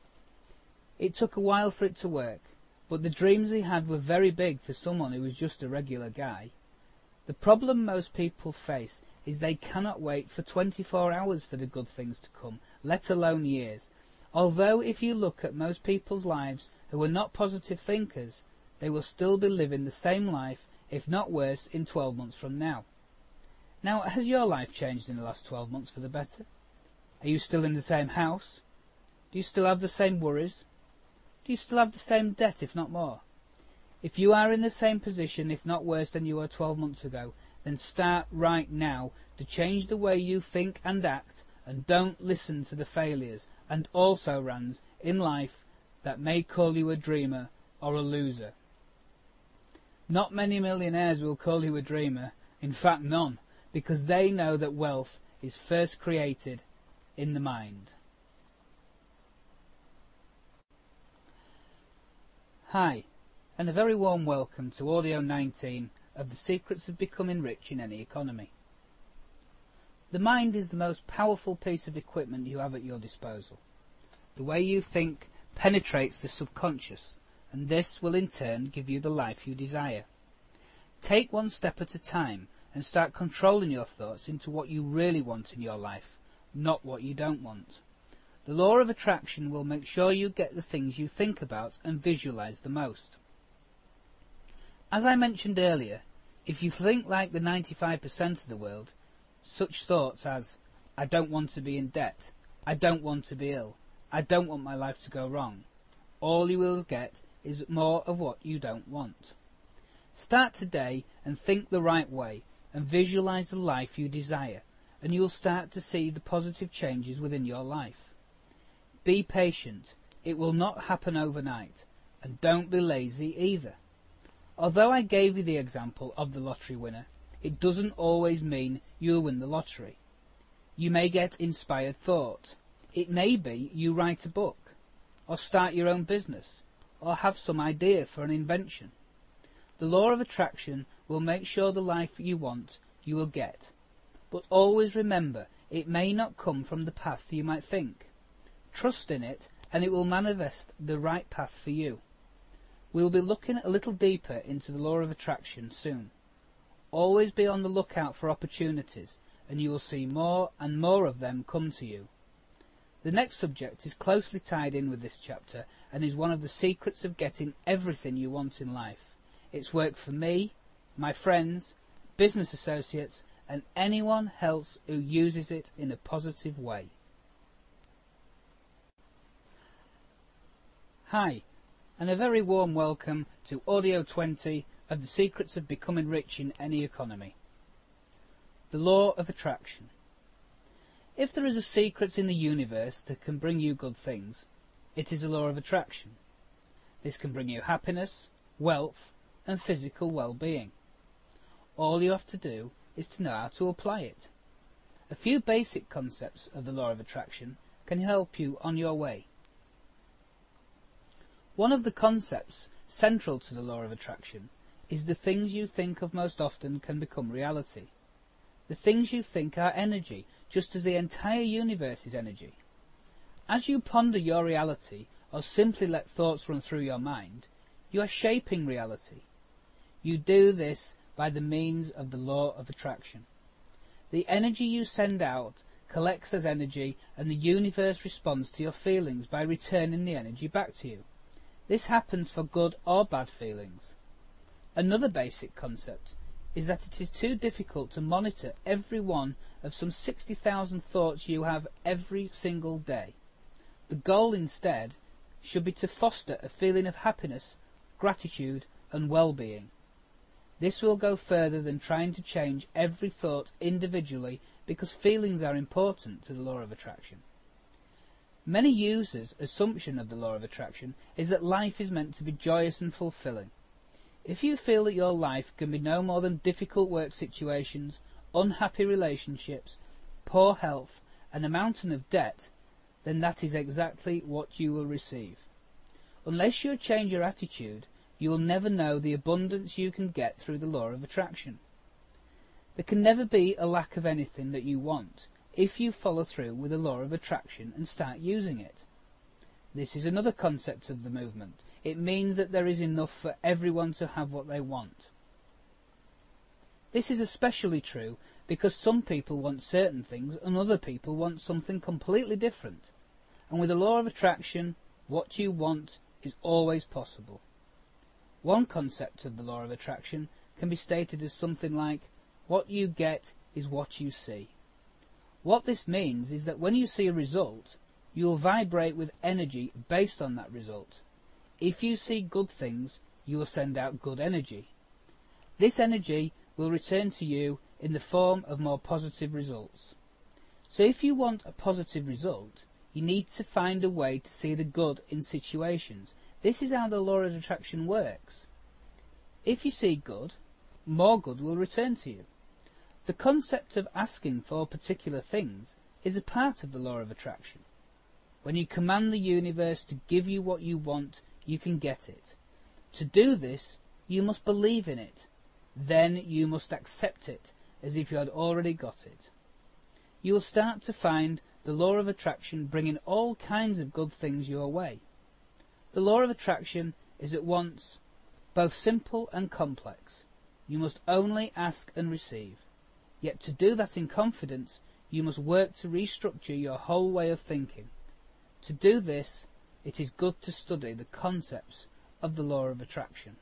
It took a while for it to work, but the dreams he had were very big for someone who was just a regular guy. The problem most people face is they cannot wait for 24 hours for the good things to come, let alone years. Although if you look at most people's lives who are not positive thinkers, they will still be living the same life, if not worse, in 12 months from now. Now, has your life changed in the last 12 months for the better? Are you still in the same house? Do you still have the same worries? Do you still have the same debt, if not more? If you are in the same position, if not worse than you were 12 months ago, then start right now to change the way you think and act, and don't listen to the failures and also-rans in life that may call you a dreamer or a loser. Not many millionaires will call you a dreamer, in fact none, because they know that wealth is first created in the mind. Hi, and a very warm welcome to Audio 19 of The Secrets of Becoming Rich in Any Economy. The mind is the most powerful piece of equipment you have at your disposal. The way you think penetrates the subconscious, and this will in turn give you the life you desire. Take one step at a time and start controlling your thoughts into what you really want in your life, not what you don't want. The law of attraction will make sure you get the things you think about and visualize the most. As I mentioned earlier, if you think like the 95% of the world, such thoughts as, I don't want to be in debt, I don't want to be ill, I don't want my life to go wrong, all you will get is more of what you don't want. Start today and think the right way and visualize the life you desire, and you'll start to see the positive changes within your life. Be patient, it will not happen overnight, and don't be lazy either. Although I gave you the example of the lottery winner, it doesn't always mean you'll win the lottery. You may get inspired thought. It may be you write a book, or start your own business, or have some idea for an invention. The law of attraction will make sure the life you want you will get. But always remember, it may not come from the path you might think. Trust in it, and it will manifest the right path for you. We'll be looking a little deeper into the law of attraction soon. Always be on the lookout for opportunities, and you will see more and more of them come to you. The next subject is closely tied in with this chapter and is one of the secrets of getting everything you want in life. It's worked for me, my friends, business associates, and anyone else who uses it in a positive way. Hi, and a very warm welcome to Audio 20 of The Secrets of Becoming Rich in Any Economy. The Law of Attraction. If there is a secret in the universe that can bring you good things, it is the law of attraction. This can bring you happiness, wealth, and physical well-being. All you have to do is to know how to apply it. A few basic concepts of the law of attraction can help you on your way. One of the concepts central to the law of attraction is the things you think of most often can become reality. The things you think are energy, just as the entire universe is energy. As you ponder your reality, or simply let thoughts run through your mind, you are shaping reality. You do this by the means of the law of attraction. The energy you send out collects as energy, and the universe responds to your feelings by returning the energy back to you. This happens for good or bad feelings. Another basic concept is that it is too difficult to monitor every one of some 60,000 thoughts you have every single day. The goal instead should be to foster a feeling of happiness, gratitude, and well-being. This will go further than trying to change every thought individually, because feelings are important to the law of attraction. Many users' assumption of the law of attraction is that life is meant to be joyous and fulfilling. If you feel that your life can be no more than difficult work situations, unhappy relationships, poor health, and a mountain of debt, then that is exactly what you will receive. Unless you change your attitude, you will never know the abundance you can get through the law of attraction. There can never be a lack of anything that you want if you follow through with the law of attraction and start using it. This is another concept of the movement. It means that there is enough for everyone to have what they want. This is especially true because some people want certain things and other people want something completely different. And with the law of attraction, what you want is always possible. One concept of the law of attraction can be stated as something like, what you get is what you see. What this means is that when you see a result, you will vibrate with energy based on that result. If you see good things, you will send out good energy. This energy will return to you in the form of more positive results. So if you want a positive result, you need to find a way to see the good in situations. This is how the law of attraction works. If you see good, more good will return to you. The concept of asking for particular things is a part of the law of attraction. When you command the universe to give you what you want, you can get it. To do this, you must believe in it. Then you must accept it as if you had already got it. You will start to find the law of attraction bringing all kinds of good things your way. The law of attraction is at once both simple and complex. You must only ask and receive. Yet to do that in confidence, you must work to restructure your whole way of thinking. To do this, it is good to study the concepts of the law of attraction.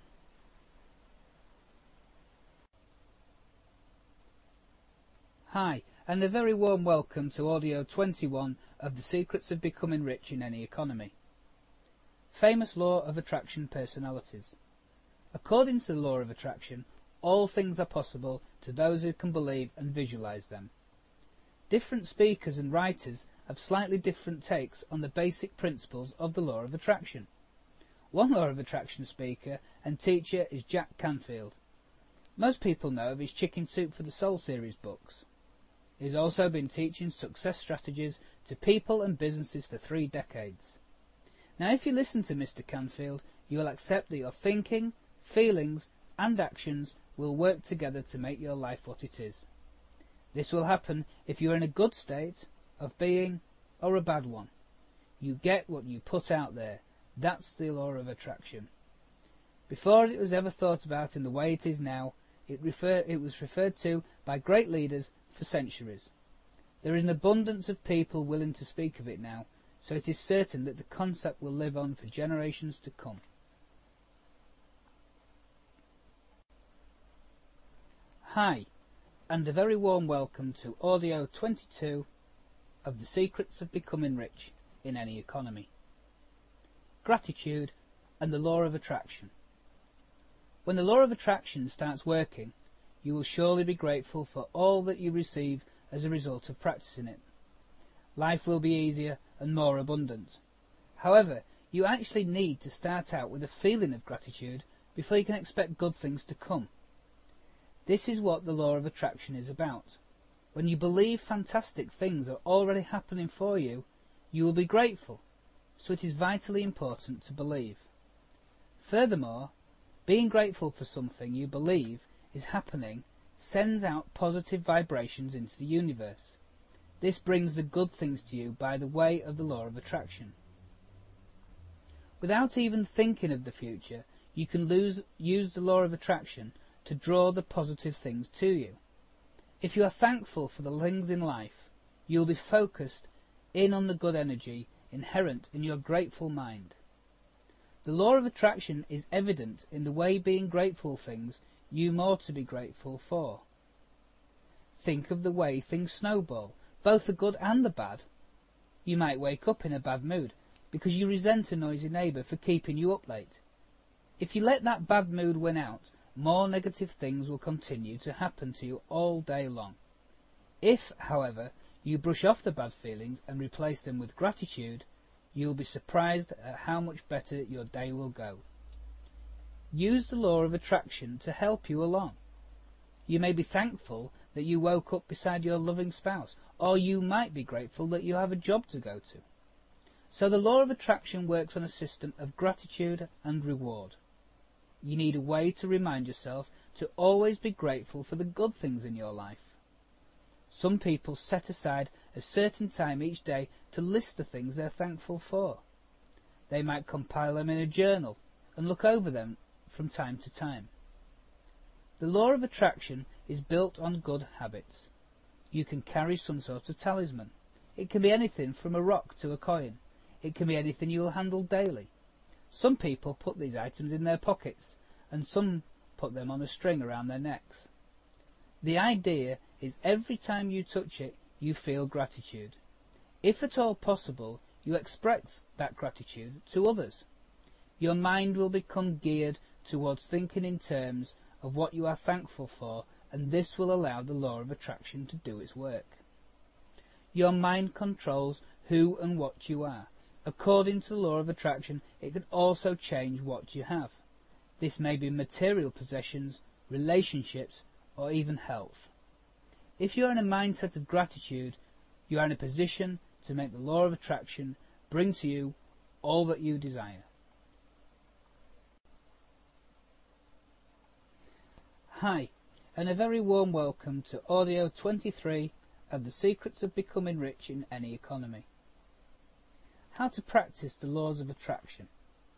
Hi, and a very warm welcome to audio 21 of The Secrets of Becoming Rich in Any Economy. Famous law of attraction personalities. According to the law of attraction, all things are possible to those who can believe and visualize them. Different speakers and writers have slightly different takes on the basic principles of the law of attraction. One law of attraction speaker and teacher is Jack Canfield. Most people know of his Chicken Soup for the Soul series books. He has also been teaching success strategies to people and businesses for 3 decades. Now, if you listen to Mr. Canfield, you will accept that your thinking, feelings and actions will work together to make your life what it is. This will happen if you are in a good state of being or a bad one. You get what you put out there. That's the law of attraction. Before it was ever thought about in the way it is now, it was referred to by great leaders for centuries. There is an abundance of people willing to speak of it now, so it is certain that the concept will live on for generations to come. Hi, and a very warm welcome to audio 22 of The Secrets of Becoming Rich in Any Economy. Gratitude and the law of attraction. When the law of attraction starts working, you will surely be grateful for all that you receive as a result of practicing it. Life will be easier and more abundant. However, you actually need to start out with a feeling of gratitude before you can expect good things to come. This is what the law of attraction is about. When you believe fantastic things are already happening for you, you will be grateful, so it is vitally important to believe. Furthermore, being grateful for something you believe is happening sends out positive vibrations into the universe. This brings the good things to you by the way of the law of attraction. Without even thinking of the future, you can use the law of attraction to draw the positive things to you. If you are thankful for the things in life, you will be focused in on the good energy inherent in your grateful mind. The law of attraction is evident in the way being grateful things you more to be grateful for. Think of the way things snowball, both the good and the bad. You might wake up in a bad mood because you resent a noisy neighbour for keeping you up late. If you let that bad mood win out, more negative things will continue to happen to you all day long. If, however, you brush off the bad feelings and replace them with gratitude, you will be surprised at how much better your day will go. Use the law of attraction to help you along. You may be thankful that you woke up beside your loving spouse, or you might be grateful that you have a job to go to. So the law of attraction works on a system of gratitude and reward. You need a way to remind yourself to always be grateful for the good things in your life. Some people set aside a certain time each day to list the things they're thankful for. They might compile them in a journal and look over them from time to time. The law of attraction is built on good habits. You can carry some sort of talisman. It can be anything from a rock to a coin. It can be anything you will handle daily. Some people put these items in their pockets, and some put them on a string around their necks. The idea is every time you touch it, you feel gratitude. If at all possible, you express that gratitude to others. Your mind will become geared towards thinking in terms of what you are thankful for, and this will allow the law of attraction to do its work. Your mind controls who and what you are. According to the law of attraction, it can also change what you have. This may be material possessions, relationships, or even health. If you are in a mindset of gratitude, you are in a position to make the law of attraction bring to you all that you desire. Hi, and a very warm welcome to audio 23 of The Secrets of Becoming Rich in Any Economy. How to practice the laws of attraction.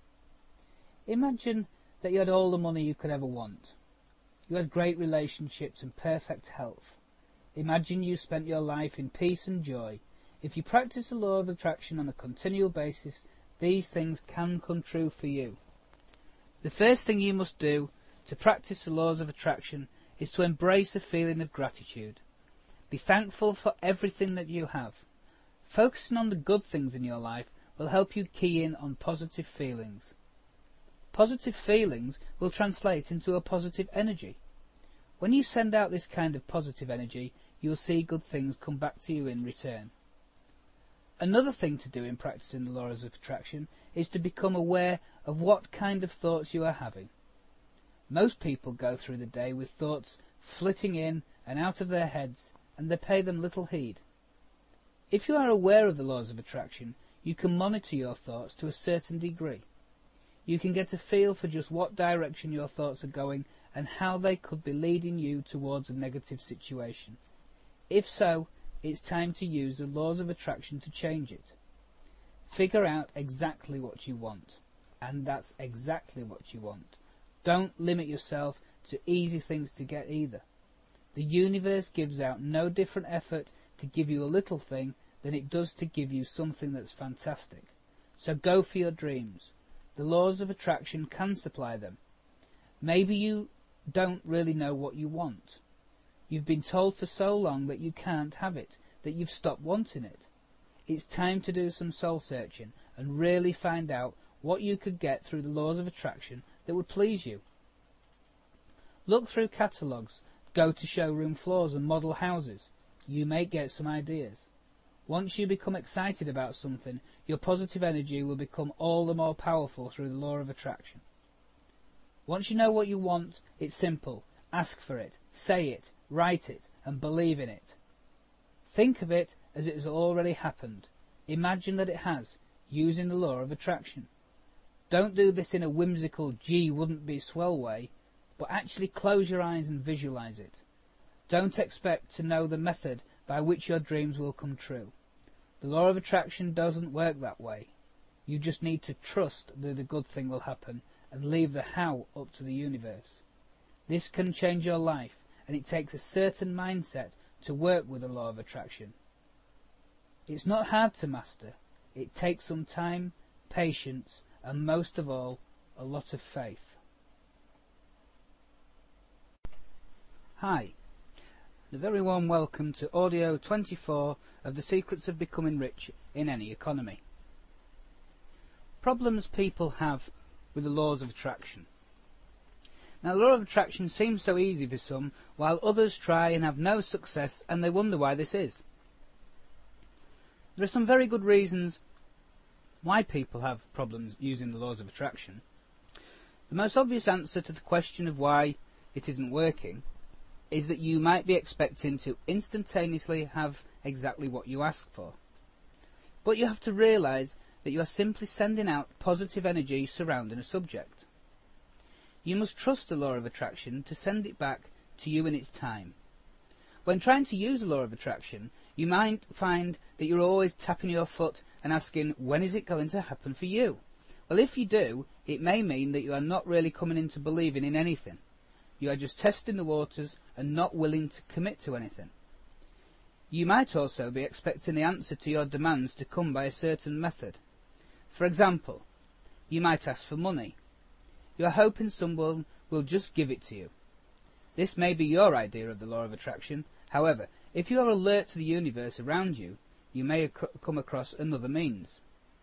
Imagine that you had all the money you could ever want. You had great relationships and perfect health. Imagine you spent your life in peace and joy. If you practice the law of attraction on a continual basis, these things can come true for you. The first thing you must do to practice the laws of attraction is to embrace a feeling of gratitude. Be thankful for everything that you have. Focusing on the good things in your life will help you key in on positive feelings. Positive feelings will translate into a positive energy. When you send out this kind of positive energy, you will see good things come back to you in return. Another thing to do in practicing the laws of attraction is to become aware of what kind of thoughts you are having. Most people go through the day with thoughts flitting in and out of their heads, and they pay them little heed. If you are aware of the laws of attraction, you can monitor your thoughts to a certain degree. You can get a feel for just what direction your thoughts are going and how they could be leading you towards a negative situation. If so, it's time to use the laws of attraction to change it. Figure out exactly what you want, and that's exactly what you want. Don't limit yourself to easy things to get either. The universe gives out no different effort to give you a little thing than it does to give you something that's fantastic. So go for your dreams. The laws of attraction can supply them. Maybe you don't really know what you want. You've been told for so long that you can't have it, that you've stopped wanting it. It's time to do some soul searching and really find out what you could get through the laws of attraction that would please you. Look through catalogues, go to showroom floors and model houses. You may get some ideas. Once you become excited about something, your positive energy will become all the more powerful through the law of attraction. Once you know what you want, it's simple. Ask for it, say it, write it, and believe in it. Think of it as it has already happened. Imagine that it has, using the law of attraction. Don't do this in a whimsical, gee, wouldn't be swell way, but actually close your eyes and visualize it. Don't expect to know the method by which your dreams will come true. The law of attraction doesn't work that way. You just need to trust that the good thing will happen and leave the how up to the universe. This can change your life, and it takes a certain mindset to work with the law of attraction. It's not hard to master. It takes some time, patience, and most of all, a lot of faith. Hi, and a very warm welcome to audio 24 of The Secrets of Becoming Rich in Any Economy. Problems people have with the laws of attraction. Now, the law of attraction seems so easy for some, while others try and have no success, and they wonder why this is. There are some very good reasons why people have problems using the laws of attraction. The most obvious answer to the question of why it isn't working is that you might be expecting to instantaneously have exactly what you ask for. But you have to realise that you are simply sending out positive energy surrounding a subject. You must trust the law of attraction to send it back to you in its time. When trying to use the law of attraction, you might find that you're always tapping your foot and asking, when is it going to happen for you? Well, if you do, it may mean that you are not really coming into believing in anything. You are just testing the waters and not willing to commit to anything. You might also be expecting the answer to your demands to come by a certain method. For example, you might ask for money. You are hoping someone will just give it to you. This may be your idea of the law of attraction. However, if you are alert to the universe around you, you may come across another means.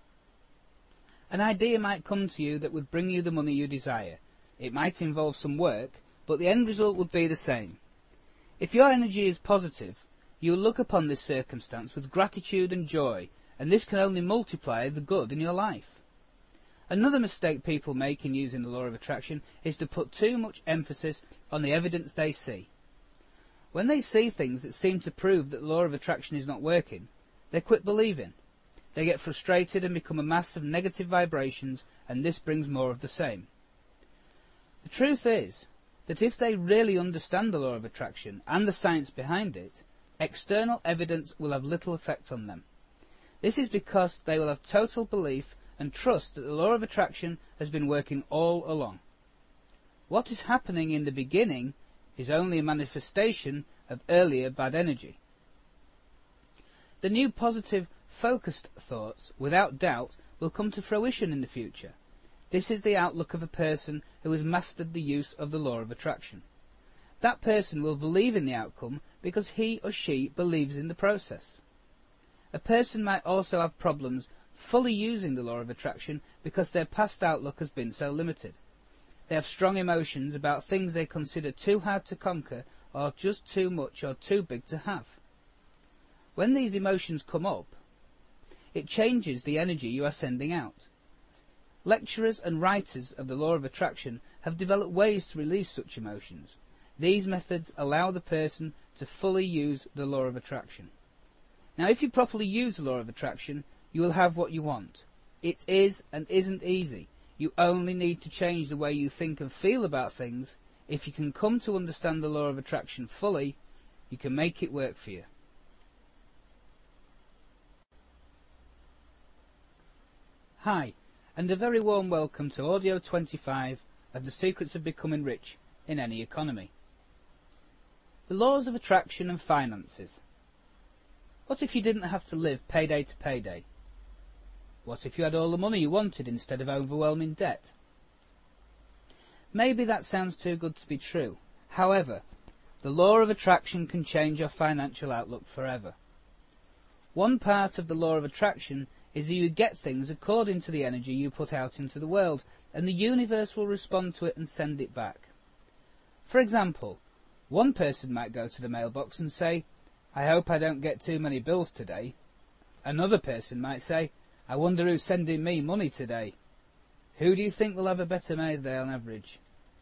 An idea might come to you that would bring you the money you desire. It might involve some work, but the end result would be the same. If your energy is positive, you will look upon this circumstance with gratitude and joy, and this can only multiply the good in your life. Another mistake people make in using the law of attraction is to put too much emphasis on the evidence they see. When they see things that seem to prove that the law of attraction is not working, they quit believing. They get frustrated and become a mass of negative vibrations, and this brings more of the same. The truth is that if they really understand the law of attraction and the science behind it, external evidence will have little effect on them. This is because they will have total belief and trust that the law of attraction has been working all along. What is happening in the beginning is only a manifestation of earlier bad energy. The new positive, focused thoughts, without doubt, will come to fruition in the future. This is the outlook of a person who has mastered the use of the law of attraction. That person will believe in the outcome because he or she believes in the process. A person might also have problems fully using the law of attraction because their past outlook has been so limited. They have strong emotions about things they consider too hard to conquer or just too much or too big to have. When these emotions come up, it changes the energy you are sending out. Lecturers and writers of the law of attraction have developed ways to release such emotions. These methods allow the person to fully use the law of attraction. Now, if you properly use the law of attraction, you will have what you want. It is and isn't easy. You only need to change the way you think and feel about things. If you can come to understand the law of attraction fully, you can make it work for you. Hi, and a very warm welcome to Audio 25 of The Secrets of Becoming Rich in Any Economy. The laws of attraction and finances. What if you didn't have to live payday to payday? What if you had all the money you wanted instead of overwhelming debt? Maybe that sounds too good to be true. However, the law of attraction can change your financial outlook forever. One part of the law of attraction is that you get things according to the energy you put out into the world, and the universe will respond to it and send it back. For example, one person might go to the mailbox and say, "I hope I don't get too many bills today." Another person might say, "I wonder who's sending me money today." Who do you think will have a better mail day on average?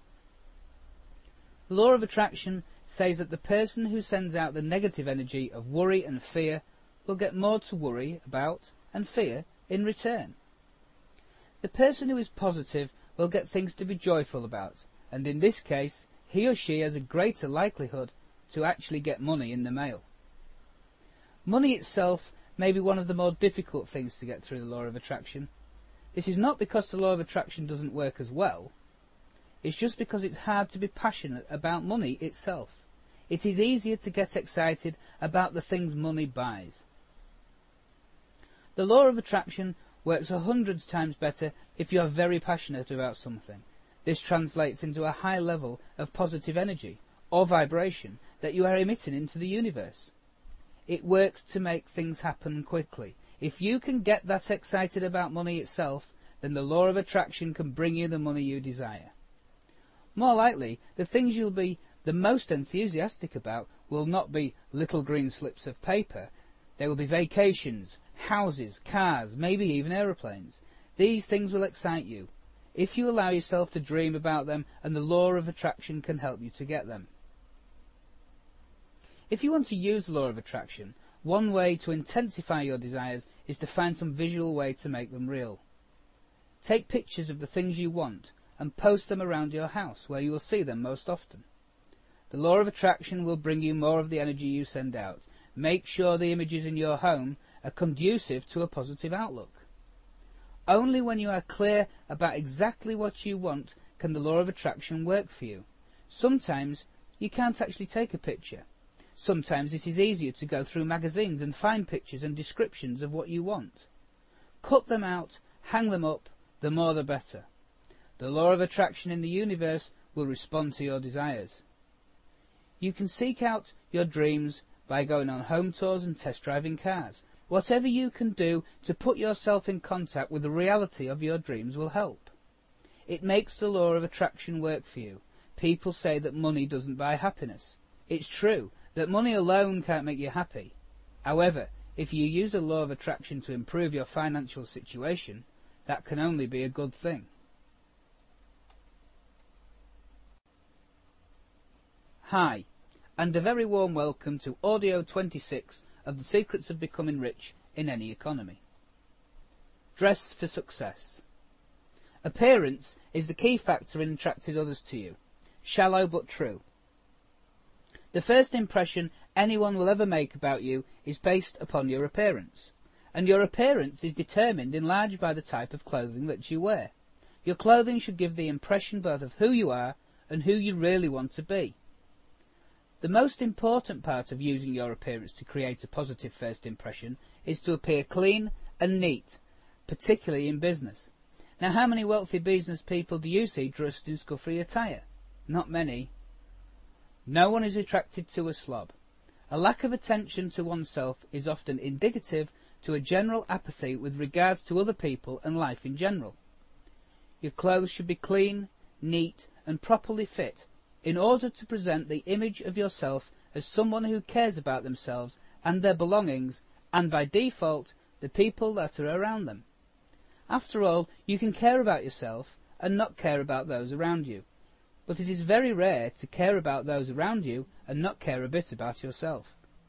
The law of attraction says that the person who sends out the negative energy of worry and fear will get more to worry about and fear in return. The person who is positive will get things to be joyful about, and in this case, he or she has a greater likelihood to actually get money in the mail. Money itself may be one of the more difficult things to get through the law of attraction. This is not because the law of attraction doesn't work as well. It's just because it's hard to be passionate about money itself. It is easier to get excited about the things money buys. The law of attraction works 100 times better if you are very passionate about something. This translates into a high level of positive energy or vibration that you are emitting into the universe. It works to make things happen quickly. If you can get that excited about money itself, then the law of attraction can bring you the money you desire. More likely, the things you'll be the most enthusiastic about will not be little green slips of paper. They will be vacations, houses, cars, maybe even aeroplanes. These things will excite you, if you allow yourself to dream about them, and the law of attraction can help you to get them. If you want to use the law of attraction, one way to intensify your desires is to find some visual way to make them real. Take pictures of the things you want and post them around your house where you will see them most often. The law of attraction will bring you more of the energy you send out. Make sure the images in your home are conducive to a positive outlook. Only when you are clear about exactly what you want can the law of attraction work for you. Sometimes you can't actually take a picture. Sometimes it is easier to go through magazines and find pictures and descriptions of what you want. Cut them out, hang them up, the more the better. The law of attraction in the universe will respond to your desires. You can seek out your dreams by going on home tours and test driving cars. Whatever you can do to put yourself in contact with the reality of your dreams will help. It makes the law of attraction work for you. People say that money doesn't buy happiness. It's true that money alone can't make you happy. However, if you use the law of attraction to improve your financial situation, that can only be a good thing. Hi, and a very warm welcome to Audio 26 of The Secrets of Becoming Rich in Any Economy. Dress for success. Appearance is the key factor in attracting others to you. shallow but true. The first impression anyone will ever make about you is based upon your appearance, and your appearance is determined in large by the type of clothing that you wear. Your clothing should give the impression both of who you are and who you really want to be. The most important part of using your appearance to create a positive first impression is to appear clean and neat, particularly in business. Now, how many wealthy business people do you see dressed in scuffy attire? Not many. No one is attracted to a slob. A lack of attention to oneself is often indicative to a general apathy with regards to other people and life in general. Your clothes should be clean, neat, and properly fit in order to present the image of yourself as someone who cares about themselves and their belongings, and by default, the people that are around them. After all, you can care about yourself and not care about those around you. But it is very rare to care about those around you and not care a bit about yourself.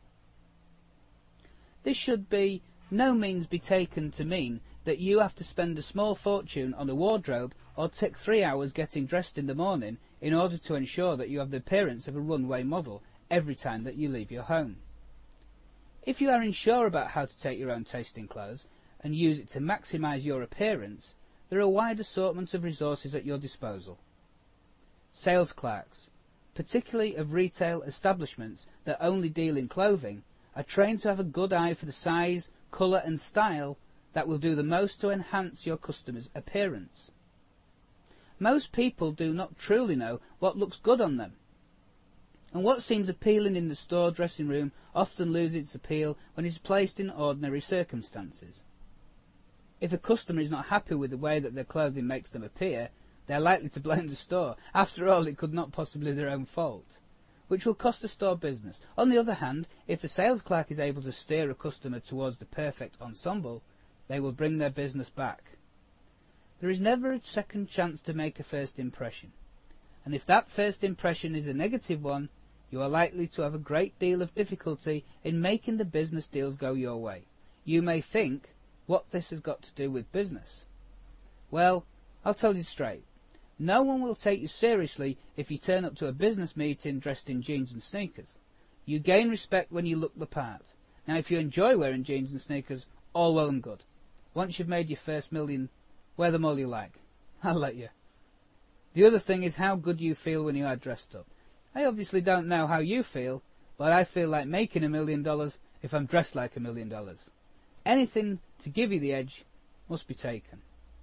This should by no means be taken to mean that you have to spend a small fortune on a wardrobe or take 3 hours getting dressed in the morning in order to ensure that you have the appearance of a runway model every time that you leave your home. If you are unsure about how to take your own taste in clothes and use it to maximise your appearance, there are a wide assortment of resources at your disposal. Sales clerks, particularly of retail establishments that only deal in clothing, are trained to have a good eye for the size, colour and style that will do the most to enhance your customer's appearance. Most people do not truly know what looks good on them, and what seems appealing in the store dressing room often loses its appeal when it is placed in ordinary circumstances. If a customer is not happy with the way that their clothing makes them appear, they are likely to blame the store. After all, it could not possibly be their own fault, which will cost the store business. On the other hand, if the sales clerk is able to steer a customer towards the perfect ensemble, they will bring their business back. There is never a second chance to make a first impression, and if that first impression is a negative one, you are likely to have a great deal of difficulty in making the business deals go your way. You may think, what this has got to do with business? Well, I'll tell you straight. No one will take you seriously if you turn up to a business meeting dressed in jeans and sneakers. You gain respect when you look the part. Now, if you enjoy wearing jeans and sneakers, all well and good. Once you've made your first million, wear them all you like. I'll let you. The other thing is how good you feel when you are dressed up. I obviously don't know how you feel, but I feel like making $1 million if I'm dressed like $1 million. Anything to give you the edge must be taken.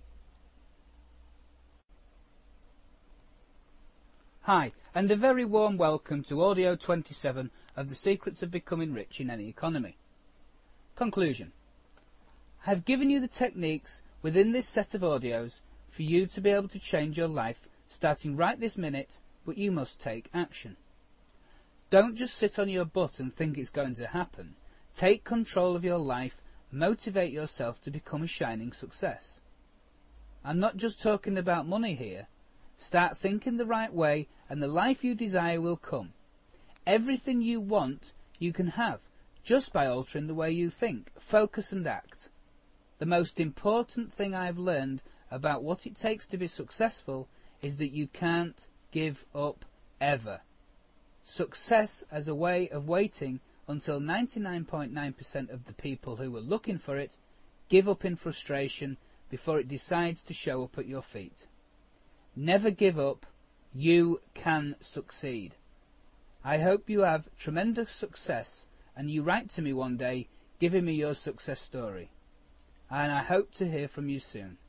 Hi, and a very warm welcome to Audio 27 of The Secrets of Becoming Rich in Any Economy. Conclusion. I have given you the techniques within this set of audios for you to be able to change your life starting right this minute, but you must take action. Don't just sit on your butt and think it's going to happen. Take control of your life, motivate yourself to become a shining success. I'm not just talking about money here. Start thinking the right way and the life you desire will come. Everything you want you can have just by altering the way you think, focus and act. The most important thing I've learned about what it takes to be successful is that you can't give up ever. Success as a way of waiting until 99.9% of the people who are looking for it give up in frustration before it decides to show up at your feet. Never give up. You can succeed. I hope you have tremendous success and you write to me one day giving me your success story. And I hope to hear from you soon.